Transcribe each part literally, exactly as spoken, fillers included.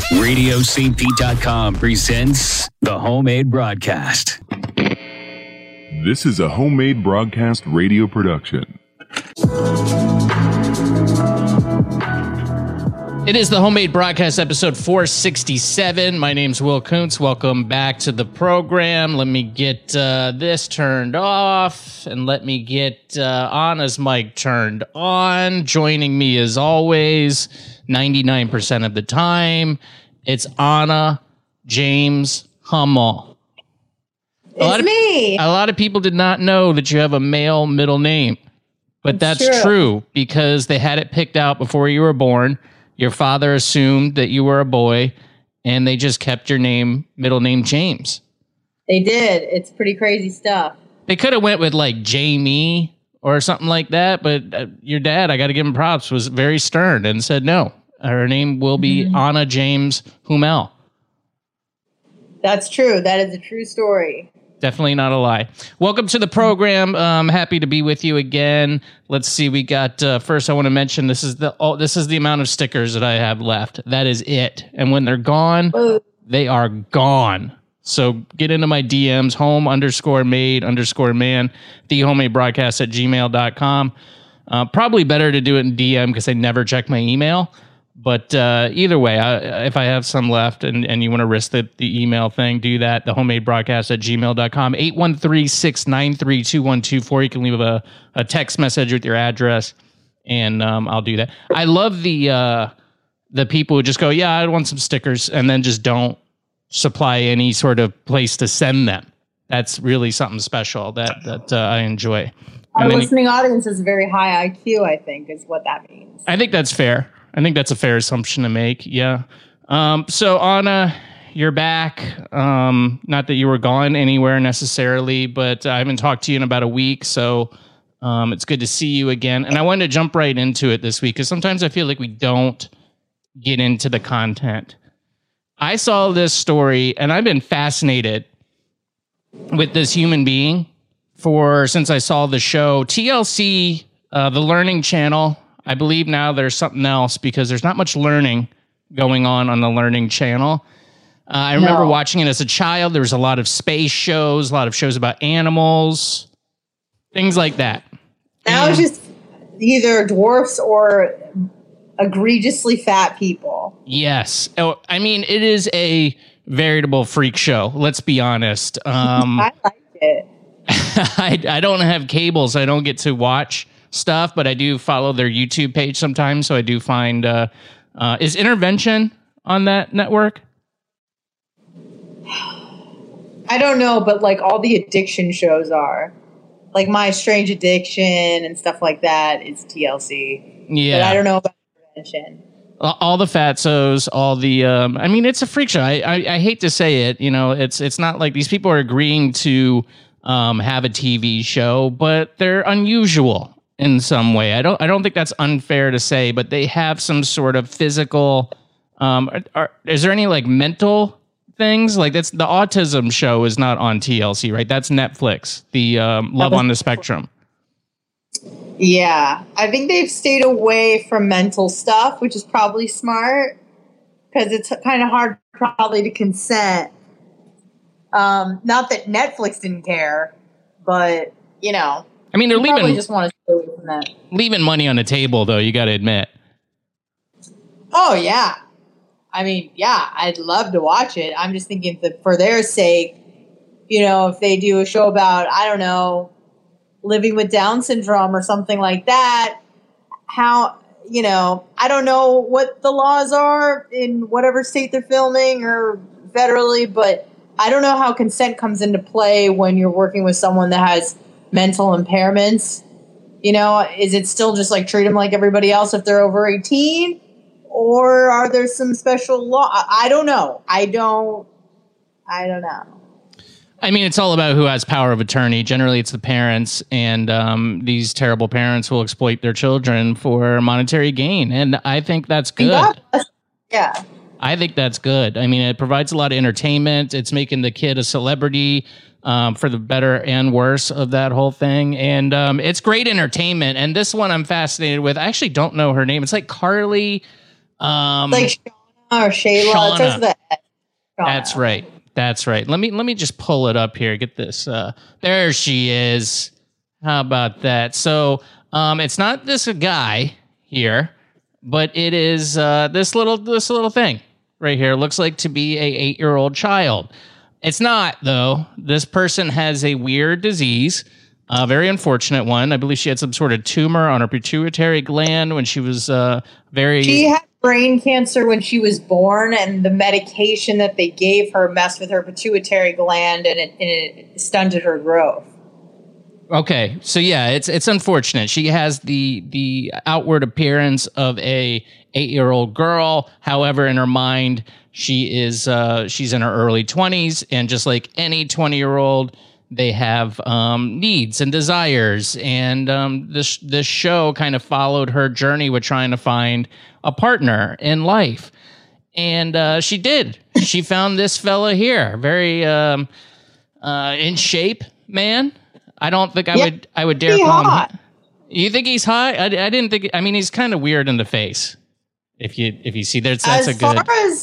radio c p dot com presents The Homemade Broadcast. This is a Homemade Broadcast radio production. It is the Homemade Broadcast episode four sixty-seven. My name's Will Kuntz. Welcome back to the program. Let me get uh, this turned off and let me get uh, Anna's mic turned on. Joining me as always, ninety-nine percent of the time, it's Anna James Hummel. A It's of, me. A lot of people did not know that you have a male middle name, but that's True. true because they had it picked out before you were born. Your father assumed that you were a boy, and they just kept your name, middle name, James. They did. It's pretty crazy stuff. They could have went with like Jamie or something like that, but uh, your dad, I got to give him props, was very stern and said no. Her name will be mm-hmm. Anna James Hummel. That's true. That is a true story. Definitely not a lie. Welcome to the program. Um, happy to be with you again. Let's see. We got uh, first. I want to mention this is the oh, this is the amount of stickers that I have left. That is it. And when they're gone, Ooh. they are gone. So get into my D Ms. Home underscore made underscore man. The homemade broadcast at gmail dot com. Uh, probably better to do it in D M because I never check my email. But uh, either way, I, if I have some left and, and you want to risk the, the email thing, do that. The homemade broadcast at gmail dot com. eight one three, six nine three, two one two four. You can leave a, a text message with your address, and um, I'll do that. I love the uh, the people who just go, yeah, I want some stickers, and then just don't supply any sort of place to send them. That's really something special that, that uh, I enjoy. Our And then listening you, audience is very high I Q, I think, is what that means. I think that's fair. I think that's a fair assumption to make. Yeah. Um, so Anna, you're back. Um, not that you were gone anywhere necessarily, but I haven't talked to you in about a week. So um, it's good to see you again. And I wanted to jump right into it this week because sometimes I feel like we don't get into the content. I saw this story and I've been fascinated with this human being for since I saw the show T L C, uh, the Learning Channel. I believe now there's something else because there's not much learning going on on the Learning Channel. Uh, I remember No. watching it as a child. There was a lot of space shows, a lot of shows about animals, things like that. Now And- it's just either dwarfs or egregiously fat people. Yes. Oh, I mean, it is a veritable freak show. Let's be honest. Um, I like it. I, I don't have cable, so I don't get to watch stuff, but I do follow their YouTube page sometimes, so I do find uh, uh, is Intervention on that network? I don't know, but like all the addiction shows are. Like My Strange Addiction and stuff like that is T L C. Yeah, But I don't know about Intervention. all the fatsos, all the um, I mean, it's a freak show. I, I I hate to say it, you know, it's it's not like these people are agreeing to um, have a T V show, but they're unusual in some way. I don't I don't think that's unfair to say, but they have some sort of physical um are, are, is there any like mental things? Like that's the autism show is not on T L C, right? That's Netflix. The um, Love on the Spectrum. Yeah, I think they've stayed away from mental stuff, which is probably smart because it's kind of hard probably to consent. Um, not that Netflix didn't care, but you know. I mean, they're You probably leaving just want to stay away from that. leaving money on the table, though. You got to admit. Oh yeah, I mean, yeah, I'd love to watch it. I'm just thinking that for their sake, you know, if they do a show about, I don't know, living with Down syndrome or something like that, how, you know, I don't know what the laws are in whatever state they're filming or federally, but I don't know how consent comes into play when you're working with someone that has mental impairments. You know, is it still just like treat them like everybody else if they're over eighteen? Or are there some special law? I, I don't know. I don't, I don't know. I mean, it's all about who has power of attorney. Generally, it's the parents, and um, these terrible parents will exploit their children for monetary gain. And I think that's good. Yeah. I think that's good. I mean, it provides a lot of entertainment. It's making the kid a celebrity. Um, for the better and worse of that whole thing. And um, it's great entertainment. And this one I'm fascinated with. I actually don't know her name. It's like Carly. Um, like Shauna Or Shayla. Shauna. It starts with a S. Shauna. That's right. That's right. Let me let me just pull it up here. Get this. Uh, there she is. How about that? So um, it's not this guy here, but it is uh, this little this little thing right here. Looks like to be a eight year old child. It's not though. This person has a weird disease, a very unfortunate one. I believe she had some sort of tumor on her pituitary gland when she was uh, very. She had brain cancer when she was born, and the medication that they gave her messed with her pituitary gland, and it, and it stunted her growth. Okay, so yeah, it's it's unfortunate. She has the the outward appearance of a eight year old girl. However, in her mind, she is uh, she's in her early twenties, and just like any twenty year old, they have um, needs and desires. And um, this this show kind of followed her journey with trying to find a partner in life, and uh, she did. She found this fella here, very um, uh, in shape man. I don't think I yeah, would I would dare call hot. him. You think he's hot? I, I didn't think. I mean, he's kind of weird in the face. If you if you see there's that's as a good. As far as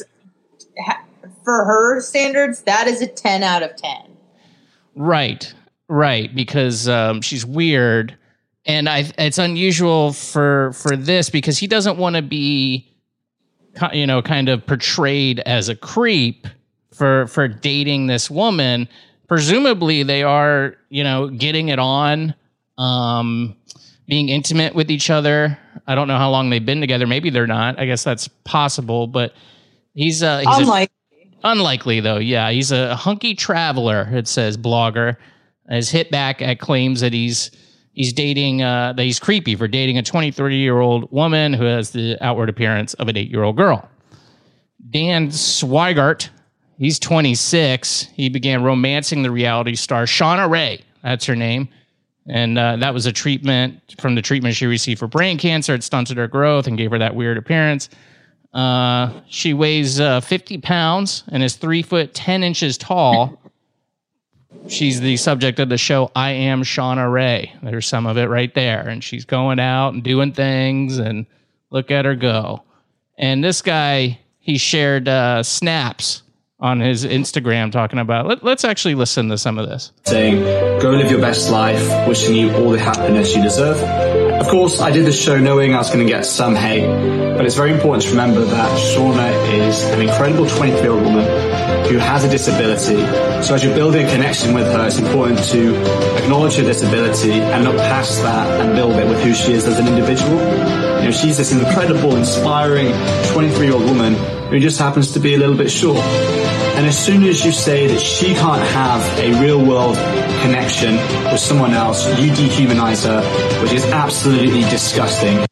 for her standards, that is a ten out of ten. Right, right, because um, she's weird, and I it's unusual for for this because he doesn't want to be, you know, kind of portrayed as a creep for for dating this woman. Presumably, they are, you know, getting it on, um, being intimate with each other. I don't know how long they've been together. Maybe they're not. I guess that's possible. But he's, uh, he's unlikely. A, unlikely, though. Yeah, he's a hunky traveler. It says blogger has hit back at claims that he's he's dating uh, that he's creepy for dating a twenty-three year old woman who has the outward appearance of an eight year old girl. Dan Swigart. He's twenty-six. He began romancing the reality star Shauna Rae. That's her name. And uh, that was a treatment from the treatment she received for brain cancer. It stunted her growth and gave her that weird appearance. Uh, she weighs uh, fifty pounds and is three foot ten inches tall. She's the subject of the show I Am Shauna Rae. There's some of it right there. And she's going out and doing things, and look at her go. And this guy, he shared uh, snaps on his Instagram talking about, let, let's actually listen to some of this. Saying, go live your best life, wishing you all the happiness you deserve. Of course, I did this show knowing I was going to get some hate, but it's very important to remember that Shauna is an incredible twenty-three-year-old woman who has a disability. So as you're building a connection with her, it's important to acknowledge her disability and look past that and build it with who she is as an individual. You know, she's this incredible, inspiring twenty-three-year-old woman who just happens to be a little bit short. And as soon as you say that she can't have a real-world connection with someone else, you dehumanize her, which is absolutely disgusting.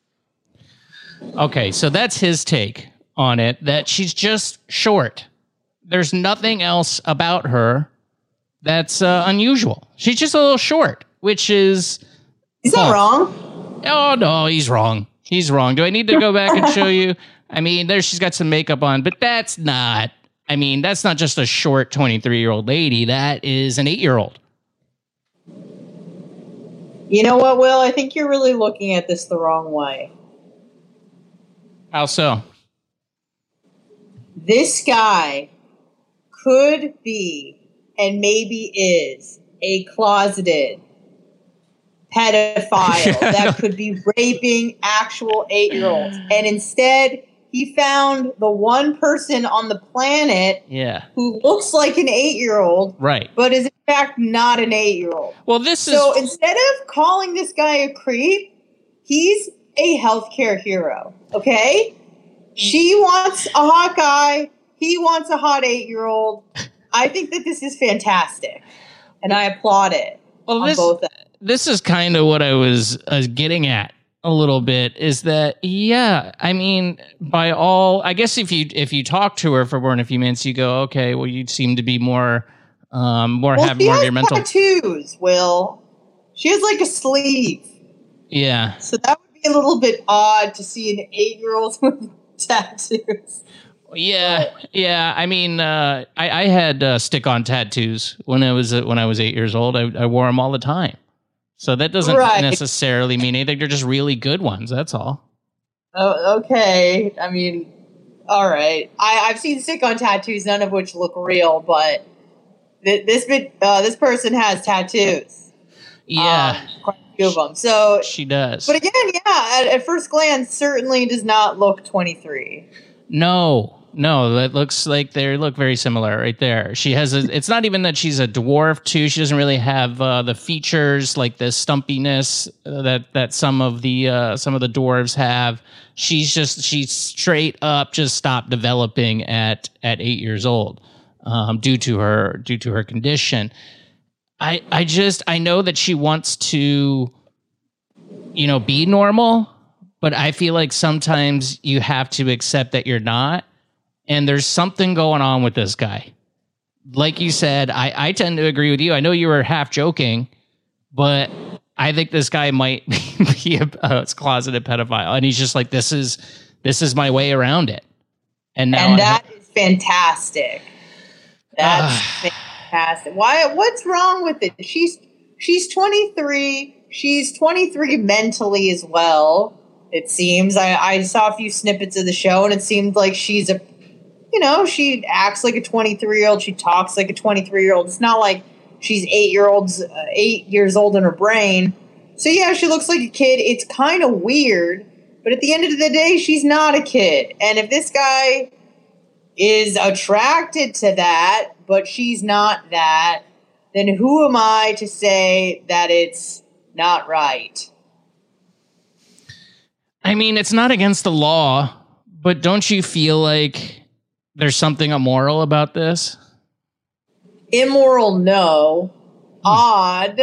Okay, so that's his take on it, that she's just short. There's nothing else about her that's uh, unusual. She's just a little short, which is... He's not wrong. Oh, no, he's wrong. He's wrong. Do I need to go back and show you? I mean, there she's got some makeup on, but that's not... I mean, that's not just a short twenty-three-year-old lady. That is an eight-year-old. You know what, Will? I think you're really looking at this the wrong way. How so? This guy could be, and maybe is, a closeted pedophile that could be raping actual eight-year-olds. And instead... he found the one person on the planet yeah. who looks like an eight-year-old, right? But is in fact not an eight-year-old. Well, this so is... So instead of calling this guy a creep, he's a healthcare hero, okay? She wants a hot guy. He wants a hot eight-year-old. I think that this is fantastic, and I applaud it well, on this, both ends. This is kind of what I was uh, getting at. A little bit is that, yeah, I mean, by all, I guess if you if you talk to her for more than a few minutes, you go, okay, well, you seem to be more, um, more well, have more of your mental tattoos. Will she has like a sleeve? Yeah, so that would be a little bit odd to see an eight-year-old with tattoos. Yeah, yeah. I mean, uh, I, I had uh, stick-on tattoos when I was uh, when I was eight years old. I, I wore them all the time. So that doesn't right. necessarily mean anything. They're just really good ones. That's all. Oh, okay. I mean, All right. I, I've seen stick-on tattoos, none of which look real, but th- this bit, uh, this person has tattoos. Yeah. Um, quite a few of them. So, she does. But again, yeah, at, at first glance, certainly does not look twenty-three. No, no, that looks like they look very similar right there. She has a, it's not even that she's a dwarf too. She doesn't really have uh, the features like the stumpiness uh, that, that some of the, uh, some of the dwarves have. She's just, she's straight up just stopped developing at, at eight years old, um, due to her, due to her condition. I, I just, I know that she wants to, you know, be normal, but I feel like sometimes you have to accept that you're not. And there's something going on with this guy. Like you said, I, I tend to agree with you. I know you were half joking, but I think this guy might be a, a closeted pedophile. And he's just like, this is, this is my way around it. And now and that I, is fantastic. That's uh, fantastic. Why? What's wrong with it? She's, she's twenty-three. She's twenty-three mentally as well. It seems. I, I saw a few snippets of the show, and it seemed like she's a, you know, she acts like a twenty-three-year-old. She talks like a twenty-three-year-old. It's not like she's eight year olds, uh, eight years old in her brain. So yeah, she looks like a kid. It's kind of weird, but at the end of the day, she's not a kid. And if this guy is attracted to that, but she's not that, then who am I to say that it's not right? I mean, it's not against the law, but don't you feel like there's something immoral about this? Immoral, no. Hmm. Odd,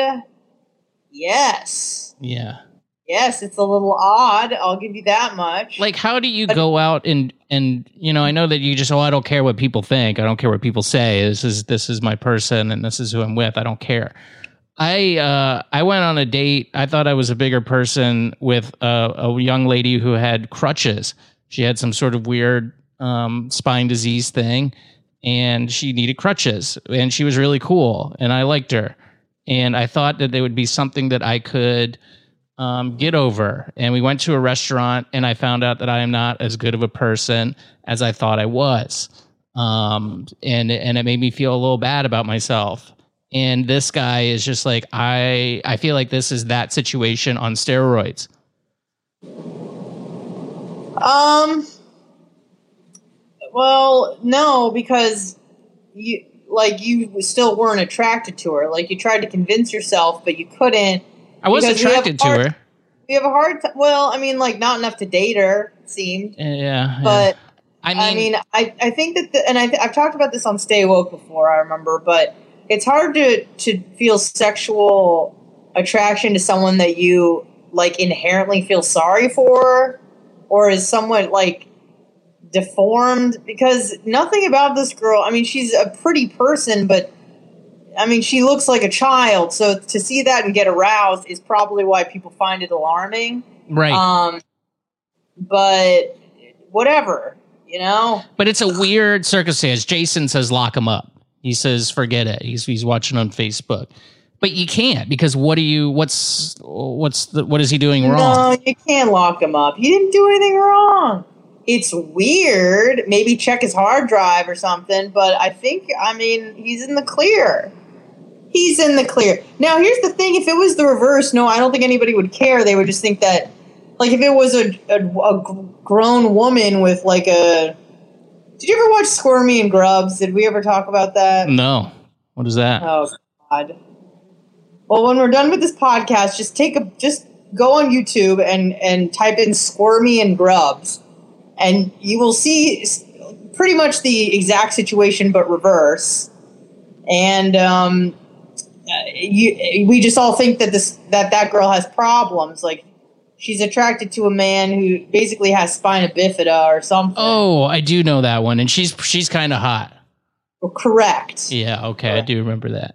yes. Yeah. Yes, it's a little odd. I'll give you that much. Like, how do you but, go out and, and, you know, I know that you just, oh, I don't care what people think. I don't care what people say. This is, this is my person and this is who I'm with. I don't care. I uh, I went on a date. I thought I was a bigger person with a, a young lady who had crutches. She had some sort of weird um, spine disease thing, and she needed crutches. And she was really cool, and I liked her. And I thought that there would be something that I could um, get over. And we went to a restaurant, and I found out that I am not as good of a person as I thought I was. Um, and and it made me feel a little bad about myself. And this guy is just like, I I feel like this is that situation on steroids. Um, well, no, because you, like, you still weren't attracted to her. Like, you tried to convince yourself, but you couldn't. I was attracted to hard, her. You have a hard time. Well, I mean, like, not enough to date her, it seemed. Yeah. But, yeah. I mean, I, mean I, I think that, the, and I th- I've talked about this on Stay Woke before, I remember, but it's hard to, to feel sexual attraction to someone that you, like, inherently feel sorry for, or is somewhat, like, deformed, because nothing about this girl, I mean, she's a pretty person, but, I mean, she looks like a child, so to see that and get aroused is probably why people find it alarming. Right. Um, but whatever, you know? But it's a weird circumstance. Jason says lock him up. He says, forget it. He's he's watching on Facebook, but you can't, because what do you? What's what's the, what is he doing wrong? No, you can't lock him up. He didn't do anything wrong. It's weird. Maybe check his hard drive or something. But I think, I mean, he's in the clear. He's in the clear. Now, here's the thing: if it was the reverse, no, I don't think anybody would care. They would just think that, like, if it was a a, a grown woman with like a. Did you ever watch Squirmy and Grubs? Did we ever talk about that? No. What is that? Oh, God. Well, when we're done with this podcast, just take a just go on YouTube and, and type in Squirmy and Grubs, and you will see pretty much the exact situation but reverse. And um, you, we just all think that this that that girl has problems, like. She's attracted to a man who basically has spina bifida or something. Oh, I do know that one, and she's she's kind of hot. Well, correct. Yeah, okay, correct. I do remember that.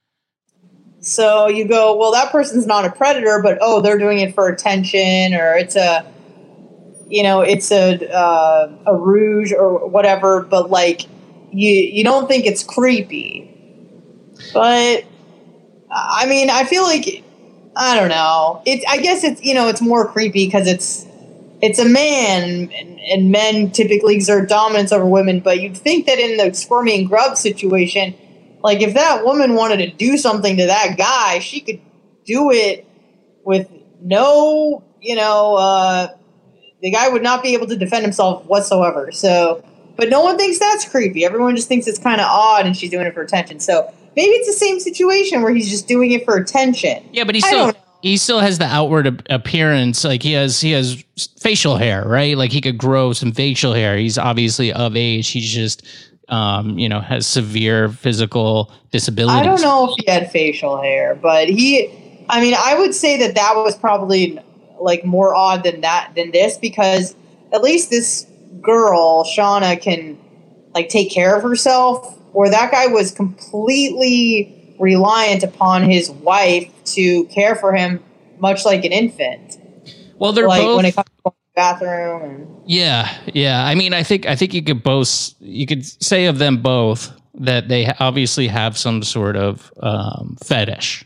So you go, well, that person's not a predator, but oh, they're doing it for attention, or it's a, you know, it's a uh, a rouge or whatever. But like, you you don't think it's creepy, but I mean, I feel like. I don't know. It's. I guess it's. You know, it's more creepy because it's. it's a man, and, and men typically exert dominance over women. But you'd think that in the Squirmy and Grub situation, like if that woman wanted to do something to that guy, she could do it with no, you know, uh, the guy would not be able to defend himself whatsoever. So, but no one thinks that's creepy. Everyone just thinks it's kind of odd, and she's doing it for attention. So maybe it's the same situation where he's just doing it for attention. Yeah, but he still he still has the outward ap- appearance. Like he has he has facial hair, right? Like he could grow some facial hair. He's obviously of age. He's just um, you know, has severe physical disabilities. I don't know if he had facial hair, but he. I mean, I would say that that was probably like more odd than that than this, because at least this girl Shauna can like take care of herself, where that guy was completely reliant upon his wife to care for him, much like an infant. Well, they're like both when it comes to the bathroom. And, yeah, yeah. I mean, I think I think you could both you could say of them both that they obviously have some sort of um, fetish.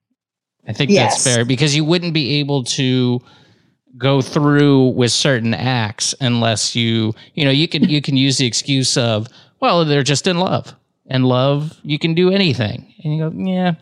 I think yes. that's fair, because you wouldn't be able to go through with certain acts unless you, you know, you can you can use the excuse of, well, they're just in love, and love, you can do anything. And you go, yeah,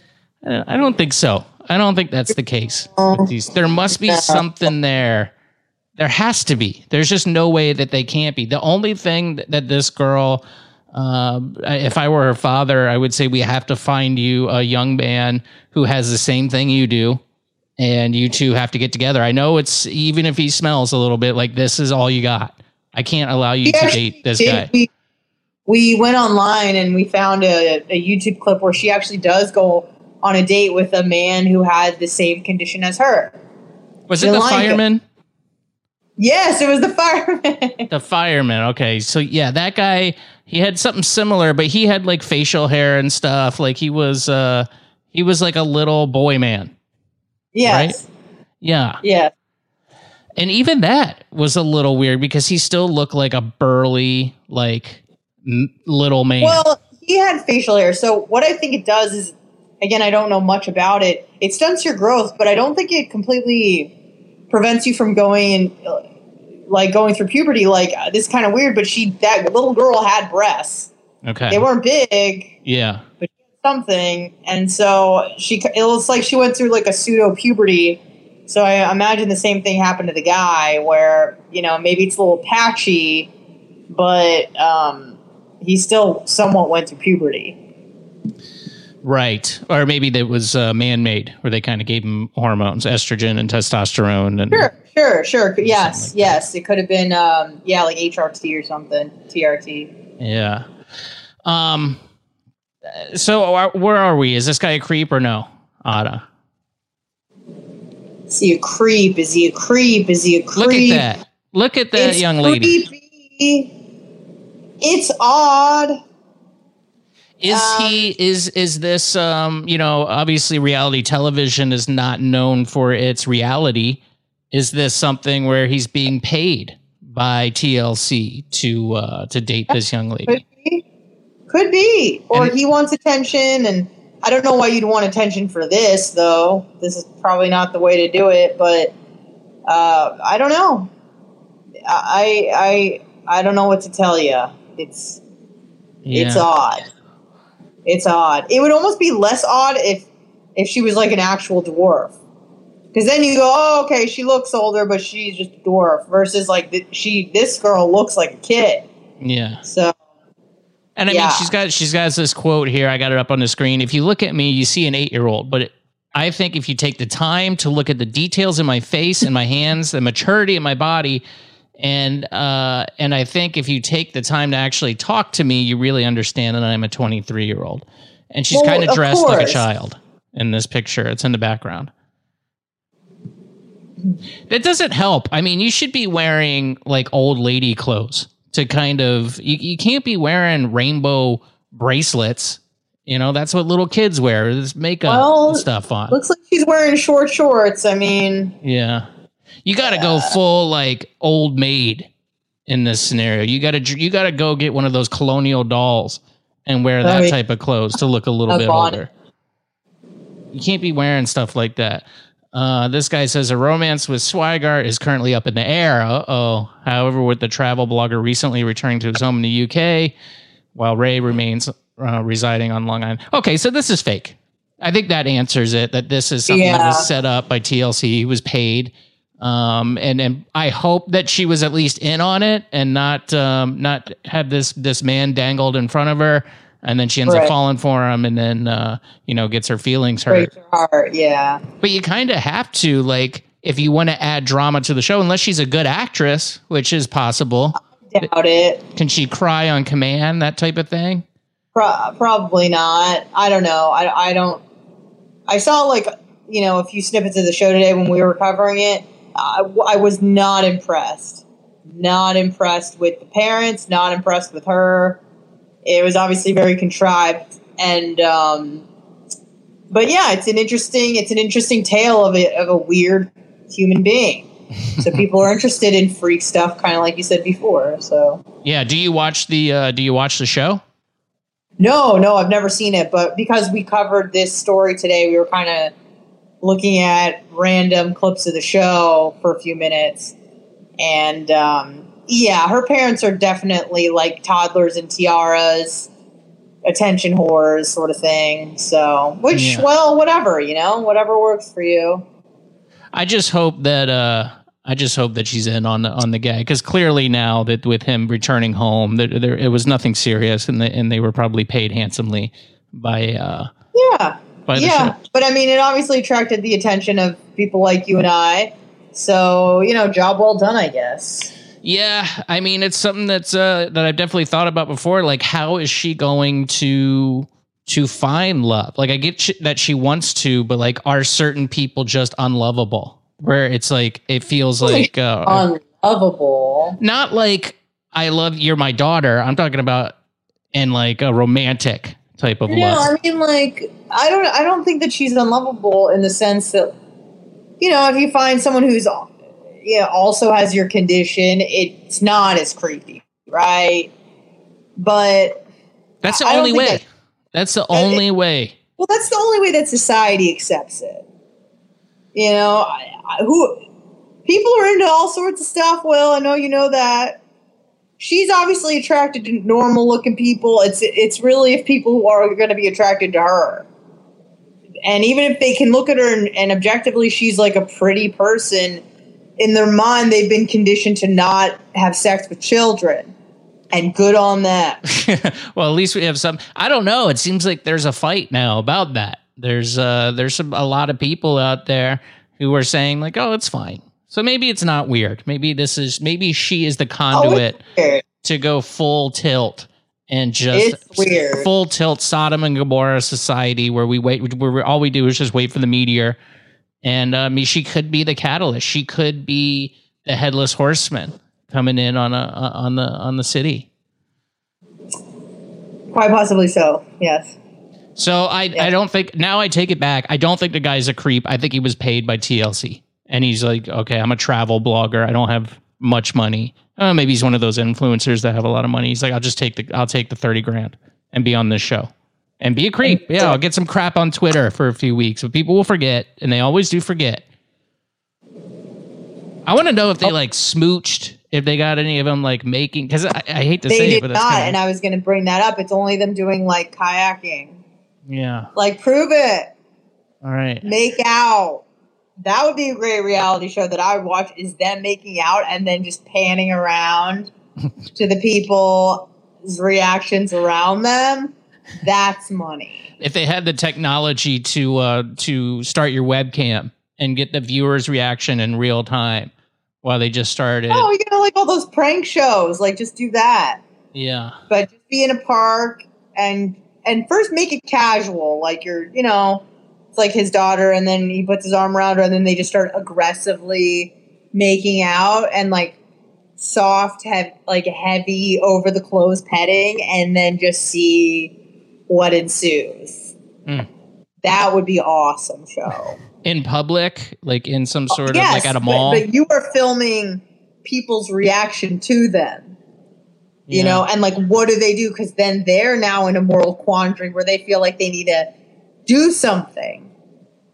I don't think so. I don't think that's the case with these. There must be something there. There has to be. There's just no way that they can't be. The only thing that, that this girl, uh, if I were her father, I would say we have to find you a young man who has the same thing you do, and you two have to get together. I know it's, even if he smells a little bit, like this is all you got. I can't allow you to date this guy. We, we went online and we found a, a YouTube clip where she actually does go on a date with a man who had the same condition as her. Was it the fireman? Yes, it was the fireman. The fireman. Okay. So yeah, that guy, he had something similar, but he had like facial hair and stuff. Like he was, uh, he was like a little boy man. Yes. Right? Yeah. Yeah. And even that was a little weird, because he still looked like a burly, like m- little man. Well, he had facial hair. So what I think it does is, again, I don't know much about it. It stunts your growth, but I don't think it completely prevents you from going and uh, like going through puberty. Like uh, this is kind of weird, but she, that little girl had breasts. Okay. They weren't big. Yeah. But something. And so she, it looks like she went through like a pseudo puberty. So I imagine the same thing happened to the guy, where, you know, maybe it's a little patchy, but um, he still somewhat went through puberty. Right. Or maybe that was uh, man-made, where they kind of gave him hormones, estrogen and testosterone. And sure, sure, sure. Yes, like yes. That. It could have been, um, yeah, like H R T or something, T R T. Yeah. Um. So uh, where are we? Is this guy a creep or no, Ada? Is he a creep? Is he a creep? Is he a creep? Look at that. Look at that it's young lady. Creepy. It's odd. Is um, he, is, is this, um, you know, obviously reality television is not known for its reality. Is this something where he's being paid by T L C to, uh, to date this young lady? Could be. Could be. Or and he wants attention, and I don't know why you'd want attention for this, though. This is probably not the way to do it, but uh, I don't know. I I I don't know what to tell you. It's yeah. it's odd. It's odd. It would almost be less odd if if she was like an actual dwarf, because then you go, oh, okay, she looks older, but she's just a dwarf. Versus like th- she, this girl looks like a kid. Yeah. So. And I yeah. mean, she's got she's got this quote here. I got it up on the screen. If you look at me, you see an eight-year-old. But it, I think if you take the time to look at the details in my face and my hands, the maturity in my body, and uh, and I think if you take the time to actually talk to me, you really understand that I'm a twenty-three-year-old. And she's Well, kind of of dressed like a course. child in this picture. It's in the background. That doesn't help. I mean, you should be wearing like old lady clothes. To kind of, you, you can't be wearing rainbow bracelets. You know, that's what little kids wear. This makeup Well, and stuff on. Looks like she's wearing short shorts. I mean, Yeah. You got to go full like old maid in this scenario. You got to you got to go get one of those colonial dolls and wear that Oh, yeah. type of clothes to look a little A bit bonnet. older. You can't be wearing stuff like that. Uh, this guy says a romance with Swigart is currently up in the air. Uh-oh. However, with the travel blogger recently returning to his home in the U K, while Ray remains uh, residing on Long Island. Okay, so this is fake. I think that answers it, that this is something Yeah. that was set up by T L C. He was paid. Um, and, and I hope that she was at least in on it and not um, not have this, this man dangled in front of her. And then she ends Right. up falling for him and then, uh, you know, gets her feelings hurt. Breaks your heart, yeah. But you kind of have to, like, if you want to add drama to the show, unless she's a good actress, which is possible. Doubt it. Can she cry on command, that type of thing? Pro- probably not. I don't know. I, I don't. I saw, like, you know, a few snippets of the show today when we were covering it. I, I was not impressed. Not impressed with the parents, not impressed with her. It was obviously very contrived, and um, but yeah, it's an interesting it's an interesting tale of a of a weird human being. So people are interested in freak stuff, kind of like you said before. So Yeah. Do you watch the uh, Do you watch the show? no, no, I've never seen it, but because we covered this story today, we were kind of looking at random clips of the show for a few minutes, and. Um, Yeah, her parents are definitely like toddlers and tiaras, attention whores sort of thing. So, which, Yeah. well, whatever, you know, whatever works for you. I just hope that uh, I just hope that she's in on the on the gag, because clearly now that with him returning home, that there it was nothing serious, and they, and they were probably paid handsomely by uh, Yeah. by the Yeah. show. But I mean, it obviously attracted the attention of people like you and I. So, you know, job well done, I guess. Yeah, I mean, it's something that's uh, that I've definitely thought about before. Like, how is she going to to find love? Like, I get sh- that she wants to, but like, are certain people just unlovable? Where it's like, it feels like uh, Unlovable. not like I love you're my daughter. I'm talking about in like a romantic type of No, love. I mean, like, I don't, I don't think that she's unlovable in the sense that, you know, if you find someone who's, yeah, also has your condition, it's not as creepy, right? But That's the I don't only think way. that- That's the only way. well, that's the only way that society accepts it. You know, I, I, who people are into all sorts of stuff. Well, I know you know that. She's obviously attracted to normal looking people. It's it's really if people who are going to be attracted to her. And even if they can look at her and, and objectively she's like a pretty person, in their mind they've been conditioned to not have sex with children. And good on them. Well, at least we have some. I don't know. It seems like there's a fight now about that. There's uh there's some, a lot of people out there who are saying like, oh, it's fine. So maybe it's not weird. Maybe this is maybe she is the conduit Oh, it's weird. to go full tilt and just It's weird. full tilt Sodom and Gomorrah society where we wait where we, all we do is just wait for the meteor. And uh, I mean, she could be the catalyst. She could be the headless horseman coming in on a on the on the city. Quite possibly so, yes. So I I don't think now I take it back. I don't think the guy's a creep. I think he was paid by T L C, and he's like, okay, I'm a travel blogger. I don't have much money. Uh, maybe he's one of those influencers that have a lot of money. He's like, I'll just take the I'll take the thirty grand and be on this show and be a creep. Yeah, I'll get some crap on Twitter for a few weeks, but people will forget, and they always do forget. I want to know if they like smooched, if they got any of them like making, because I, I hate to They say did it, but it's not, kinda, and I was going to bring that up. It's only them doing like kayaking. yeah. Like, prove it. All right. Make out. That would be a great reality show that I would watch, is them making out and then just panning around to the people's reactions around them. That's money. If they had the technology to uh, to start your webcam and get the viewer's reaction in real time while they just started. Oh, you know, like all those prank shows. Like, just do that. Yeah. But just be in a park and and first make it casual. Like, you're, you know, it's like his daughter, and then he puts his arm around her, and then they just start aggressively making out and like soft, hev- like heavy over the clothes petting, and then just see what ensues. Mm. That would be awesome show. In public, like in some sort of Yes, like at a but- mall. But, you are filming people's reaction to them. You Yeah. know, and like, what do they do? Because then they're now in a moral quandary where they feel like they need to do something.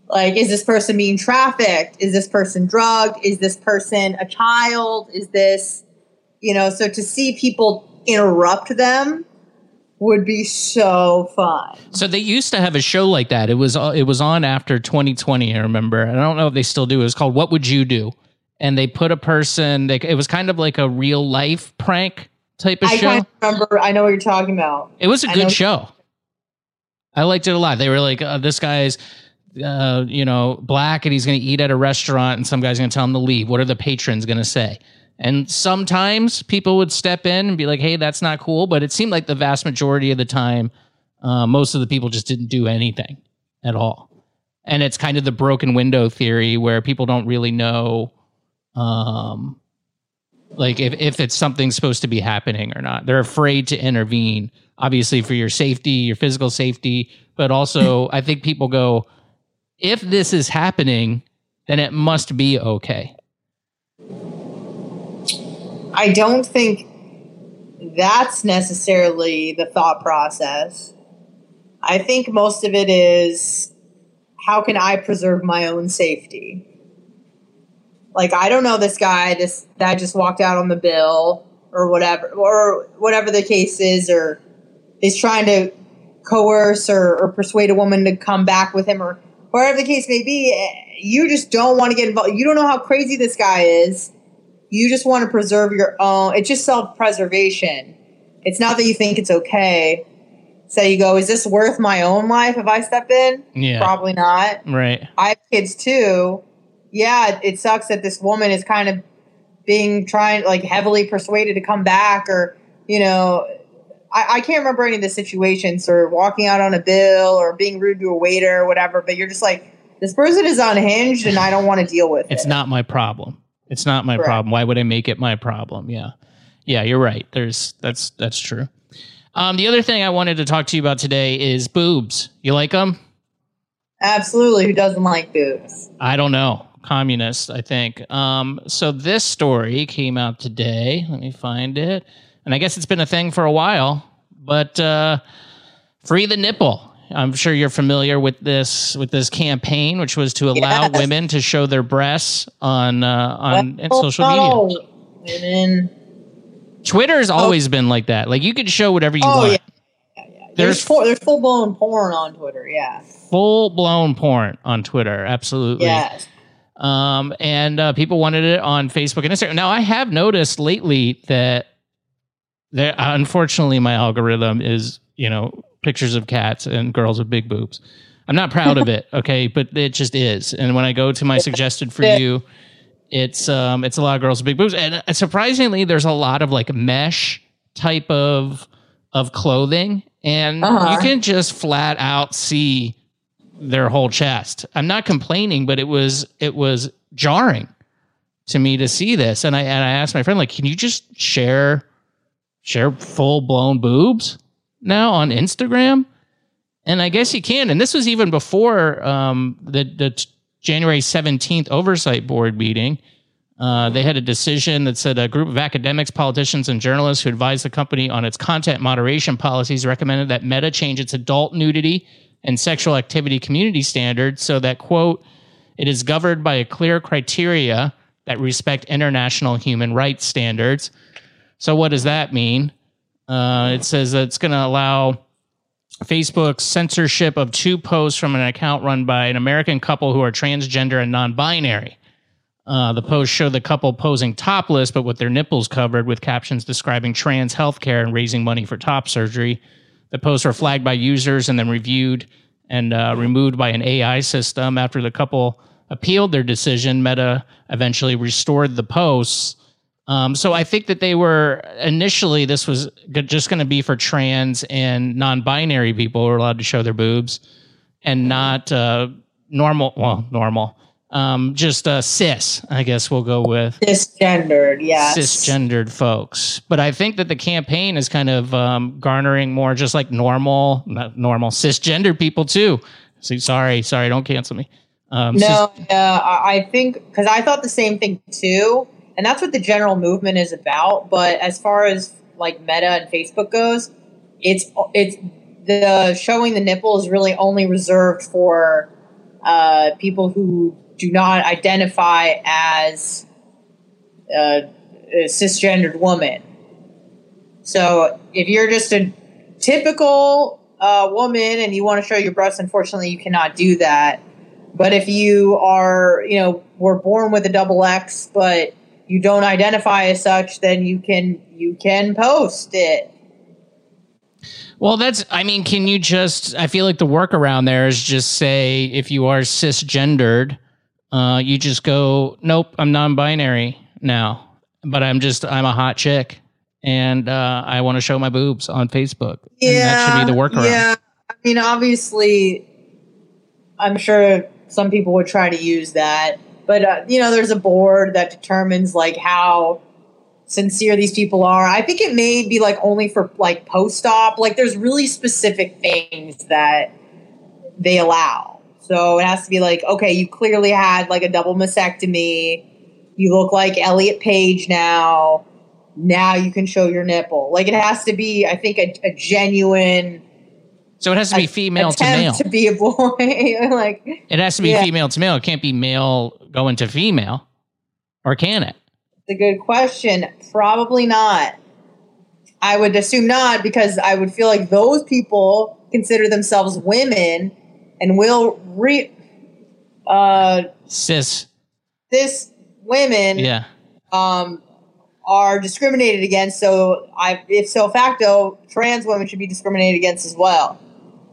Like, is this person being trafficked? Is this person drugged? Is this person a child? Is this, you know, so to see people interrupt them would be so fun. So they used to have a show like that. It was it was on after twenty twenty, I remember. I don't know if they still do. It was called What Would You Do? And they put a person, they, it was kind of like a real life prank type of I show. kind of remember, I know what you're talking about. It was a I good know- show. I liked it a lot. They were like, uh, this guy's, uh, you know, black and he's going to eat at a restaurant and some guy's going to tell him to leave. What are the patrons going to say? And sometimes people would step in and be like, hey, that's not cool. But it seemed like the vast majority of the time, uh, most of the people just didn't do anything at all. And it's kind of the broken window theory where people don't really know, um, like if, if it's something supposed to be happening or not. They're afraid to intervene, obviously for your safety, your physical safety. But also I think people go, if this is happening, then it must be okay. I don't think that's necessarily the thought process. I think most of it is, how can I preserve my own safety? Like, I don't know this guy this that just walked out on the bill or whatever, or whatever the case is, or is trying to coerce or, or persuade a woman to come back with him, or whatever the case may be. You just don't want to get involved. You don't know how crazy this guy is. You just want to preserve your own. It's just self-preservation. It's not that you think it's okay. So you go, is this worth my own life if I step in? Yeah. Probably not. Right. I have kids too. Yeah, it sucks that this woman is kind of being trying, like, heavily persuaded to come back, or, you know, I, I can't remember any of the situations, or walking out on a bill or being rude to a waiter or whatever, but you're just like, this person is unhinged and I don't want to deal with it. It's not my problem. It's not my Correct. problem. Why would I make it my problem? Yeah. Yeah, you're right. There's that's that's true. Um, the other thing I wanted to talk to you about today is boobs. You like them? Absolutely. Who doesn't like boobs? I don't know. Communist, I think. Um, so this story came out today. Let me find it. And I guess it's been a thing for a while, but uh, Free the Nipple. I'm sure you're familiar with this with this campaign, which was to allow Yes. women to show their breasts on uh, on Oh, social media. no. Women. Twitter's always been like that. Like, you could show whatever you Oh, want. yeah. There's There's full, there's full blown porn on Twitter. Yeah. full blown porn on Twitter. Absolutely. Yes. Um, and uh, people wanted it on Facebook and Instagram. Now, I have noticed lately that there, unfortunately, my algorithm is, you know, pictures of cats and girls with big boobs. I'm not proud of it, okay, but it just is. And when I go to my suggested for you, it's um, it's a lot of girls with big boobs, and surprisingly, there's a lot of like mesh type of of clothing, and Uh-huh. you can just flat out see their whole chest. I'm not complaining, but it was it was jarring to me to see this, and I and I asked my friend, like, can you just share share full blown boobs now on Instagram? And I guess you can. And this was even before um, the the t- January seventeenth oversight board meeting. Uh, they had a decision that said a group of academics, politicians, and journalists who advised the company on its content moderation policies recommended that Meta change its adult nudity and sexual activity community standards so that, quote, it is governed by a clear criteria that respect international human rights standards. So what does that mean? Uh, it says that it's going to allow Facebook's censorship of two posts from an account run by an American couple who are transgender and non-binary. Uh, the posts show the couple posing topless, but with their nipples covered, with captions describing trans healthcare and raising money for top surgery. The posts were flagged by users and then reviewed and uh, removed by an A I system. After the couple appealed their decision, Meta eventually restored the posts. Um, so I think that they were initially, this was g- just going to be for trans and non-binary people who are allowed to show their boobs, and not uh, normal, well, normal, um, just uh, cis, I guess we'll go with. Cisgendered, yes. Cisgendered folks. But I think that the campaign is kind of um, garnering more just like normal, not normal, cisgender people too. So, sorry, sorry, don't cancel me. Um, No, cis- uh, I I think, because I thought the same thing too. And that's what the general movement is about. But as far as like Meta and Facebook goes, it's it's the showing the nipple is really only reserved for uh, people who do not identify as uh, a cisgendered woman. So if you're just a typical uh, woman and you want to show your breasts, unfortunately, you cannot do that. But if you are, you know, were born with a double X, but you don't identify as such, then you can you can post it. Well, that's, I mean, can you just, I feel like the workaround there is just say, if you are cisgendered, uh, you just go, nope, I'm non-binary now, but I'm just, I'm a hot chick and uh, I want to show my boobs on Facebook. Yeah. And that should be the workaround. Yeah. I mean, obviously, I'm sure some people would try to use that, but, uh, you know, there's a board that determines like how sincere these people are. I think it may be like only for like post-op. Like there's really specific things that they allow. So it has to be like, okay, you clearly had like a double mastectomy. You look like Elliot Page now. Now you can show your nipple. Like it has to be, I think, a, a genuine. So it has to be female to male. To be a boy, like it has to be yeah. female to male. It can't be male going to female, or can it? A good question. Probably not. I would assume not, because I would feel like those people consider themselves women and will re uh cis cis women yeah um are discriminated against. So I if so facto trans women should be discriminated against as well.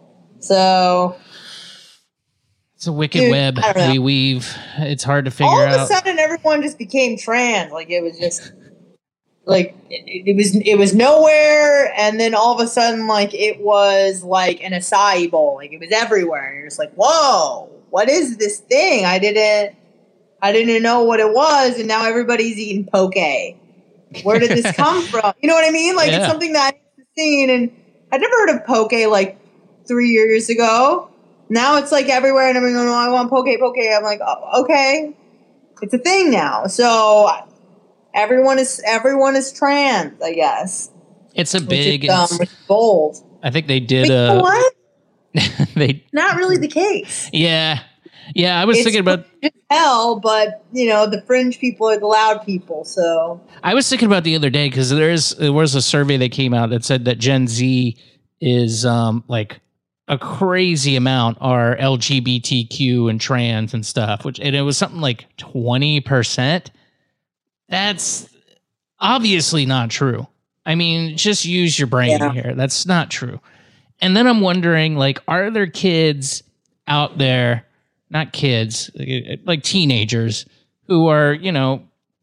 So it's a wicked dude, web we weave. It's hard to figure out. All of out. a sudden, everyone just became trans. Like it was just like it, it was it was nowhere, and then all of a sudden, like it was like an acai bowl. Like it was everywhere. And you're just like, whoa, what is this thing? I didn't I didn't know what it was, and now everybody's eating poke. Where did this come from? You know what I mean? Like yeah. it's something that I've seen, and I'd never heard of poke like three years ago. Now it's like everywhere, and everyone, oh, I want poke, poke. I'm like, oh, okay, it's a thing now. So everyone is everyone is trans, I guess. It's a big, is, um, it's bold. I think they did. Wait, uh, what? they not really the case. Yeah, yeah. I was it's thinking about hell, but you know, the fringe people are the loud people. So I was thinking about the other day because there's there was a survey that came out that said that Gen Z is um like. a crazy amount are L G B T Q and trans and stuff, which, and it was something like twenty percent. That's obviously not true. I mean, just use your brain yeah. here. That's not true. And then I'm wondering, like, are there kids out there, not kids, like teenagers who are, you know,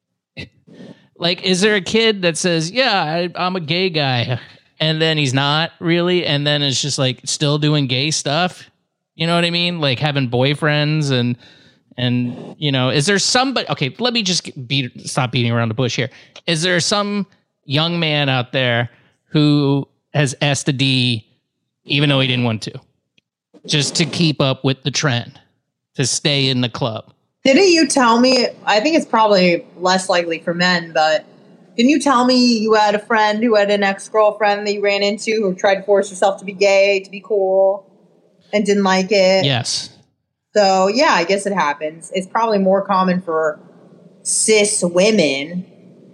like, is there a kid that says, yeah, I, I'm a gay guy, and then he's not really, and then it's just like still doing gay stuff? You know what I mean? Like having boyfriends and, and, you know, is there somebody, okay, let me just beat, stop beating around the bush here. Is there some young man out there who has S to D even though he didn't want to, just to keep up with the trend, to stay in the club? Didn't you tell me, I think it's probably less likely for men, but didn't you tell me you had a friend who had an ex-girlfriend that you ran into who tried to force herself to be gay, to be cool, and didn't like it? Yes. So, yeah, I guess it happens. It's probably more common for cis women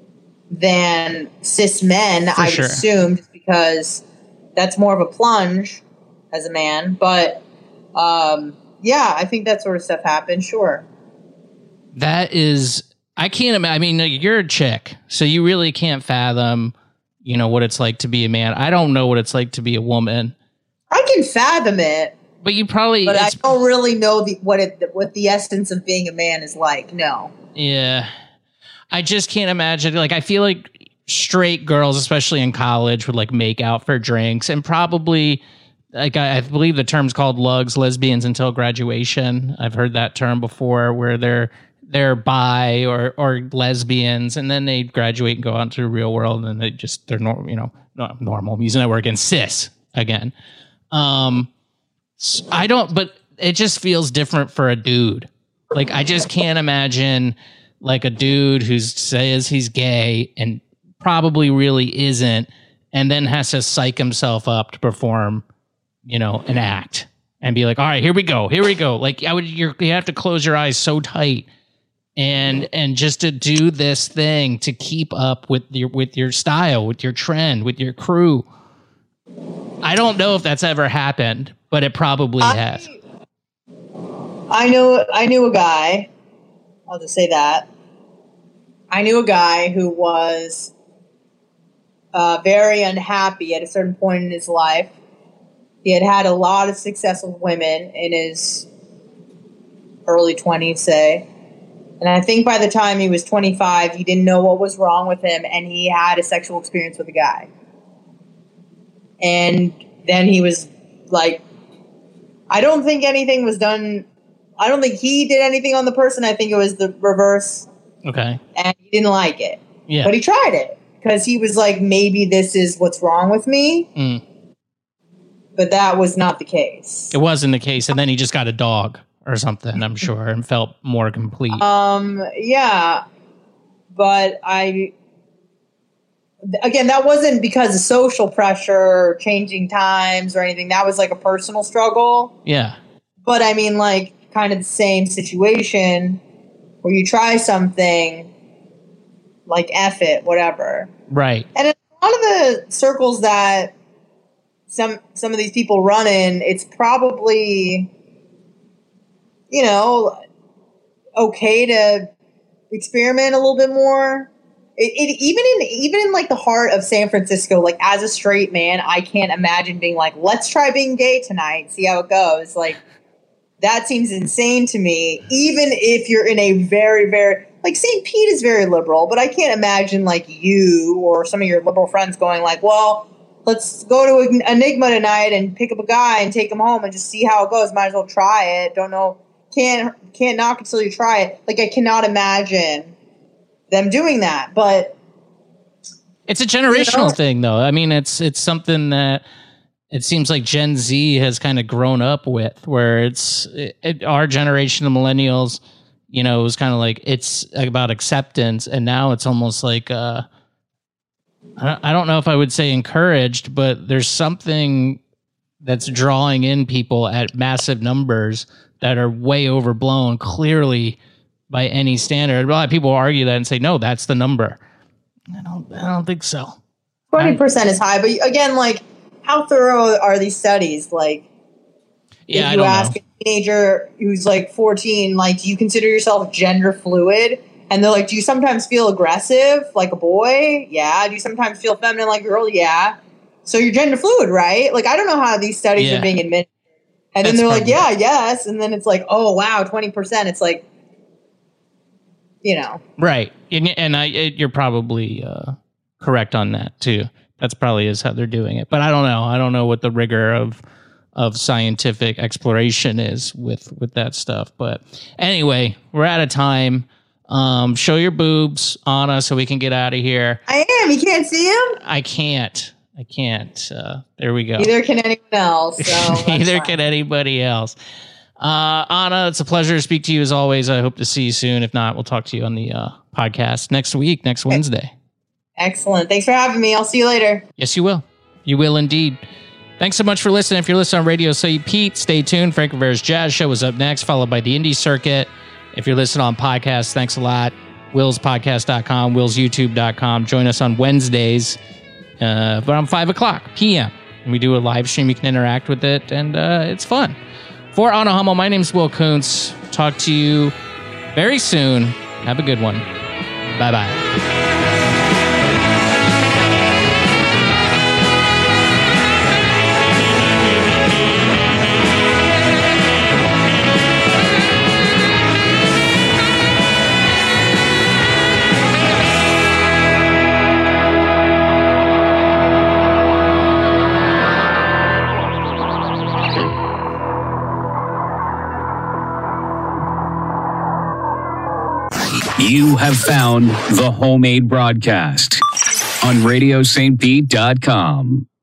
than cis men, For I would sure. assume, just because that's more of a plunge as a man. But, um, yeah, I think that sort of stuff happens, sure. That is, I can't imagine. I mean, you're a chick, so you really can't fathom, you know, what it's like to be a man. I don't know what it's like to be a woman. I can fathom it. But you probably, but I don't really know the, what it, what the essence of being a man is like. No. Yeah. I just can't imagine. Like, I feel like straight girls, especially in college, would like make out for drinks, and probably, like, I, I believe the term's called lugs, lesbians until graduation. I've heard that term before, where they're they're bi or or lesbians, and then they graduate and go out into the real world, and they just they're normal, you know, not normal. I'm using that word again, cis again. Um, so I don't, but it just feels different for a dude. Like, I just can't imagine like a dude who says he's gay and probably really isn't, and then has to psych himself up to perform, you know, an act. and be like, all right, here we go. Here we go. Like I would, you're, you have to close your eyes so tight and, and just to do this thing to keep up with your, with your style, with your trend, with your crew. I don't know if that's ever happened, but it probably I, has. I know, I knew a guy, I'll just say that. I knew a guy who was uh, very unhappy at a certain point in his life. He had had a lot of success with women in his early twenties, say. And I think by the time he was twenty-five, he didn't know what was wrong with him, and he had a sexual experience with a guy. And then he was like, I don't think anything was done. I don't think he did anything on the person. I think it was the reverse. Okay. And he didn't like it. Yeah. But he tried it because he was like, maybe this is what's wrong with me. Mm. But that was not the case. It wasn't the case. And then he just got a dog or something, I'm sure, and felt more complete. Um, yeah. But I, again, that wasn't because of social pressure or changing times or anything. That was like a personal struggle. Yeah. But I mean, like, kind of the same situation where you try something, like F it, whatever. Right. And in a lot of the circles that some some of these people run in, it's probably, you know, okay to experiment a little bit more. It, it even in even in like the heart of San Francisco, like as a straight man, I can't imagine being like, let's try being gay tonight, see how it goes. Like, that seems insane to me, even if you're in a very, very, like Saint Pete is very liberal, but I can't imagine like you or some of your liberal friends going like, well, let's go to Enigma tonight and pick up a guy and take him home and just see how it goes. Might as well try it. Don't know. Can't, can't knock until you try it. Like, I cannot imagine them doing that, but. It's a generational you know, thing though. I mean, it's, it's something that it seems like Gen Z has kind of grown up with, where it's it, it, our generation of millennials, you know, it was kind of like, it's about acceptance. And now it's almost like, uh, I don't know if I would say encouraged, but there's something that's drawing in people at massive numbers that are way overblown, clearly by any standard. A lot of people argue that and say, no, that's the number. I don't, I don't think so. twenty percent is high, but again, like, how thorough are these studies? Like, yeah, if I you don't ask know. a teenager who's like fourteen, like, do you consider yourself gender fluid? And they're like, do you sometimes feel aggressive like a boy? Yeah. Do you sometimes feel feminine like a girl? Yeah. So you're gender fluid, right? Like, I don't know how these studies Yeah. are being admitted. And That's then they're like, probably- yeah, yes. And then it's like, oh, wow, twenty percent. It's like, you know. Right. And, and I, it, you're probably uh, correct on that too. That's probably is how they're doing it. But I don't know. I don't know what the rigor of of scientific exploration is with, with that stuff. But anyway, we're out of time. Um, show your boobs, Anna, so we can get out of here. I am. You can't see him? I can't. I can't. Uh, there we go. Neither can anyone else. So that's Neither fine. can anybody else. Uh, Anna, it's a pleasure to speak to you as always. I hope to see you soon. If not, we'll talk to you on the uh, podcast next week, next Wednesday. Excellent. Thanks for having me. I'll see you later. Yes, you will. You will indeed. Thanks so much for listening. If you're listening on Radio Saint Pete, stay tuned. Frank Rivera's Jazz Show is up next, followed by the Indie Circuit. If you're listening on podcasts, thanks a lot. Wills Podcast dot com, Wills YouTube dot com. Join us on Wednesdays uh, around five o'clock p.m. And we do a live stream. You can interact with it, and uh, it's fun. For Anna Hummel, my name's Will Kuntz. Talk to you very soon. Have a good one. Bye-bye. You have found the Homemade Broadcast on Radio Saint Pete dot com.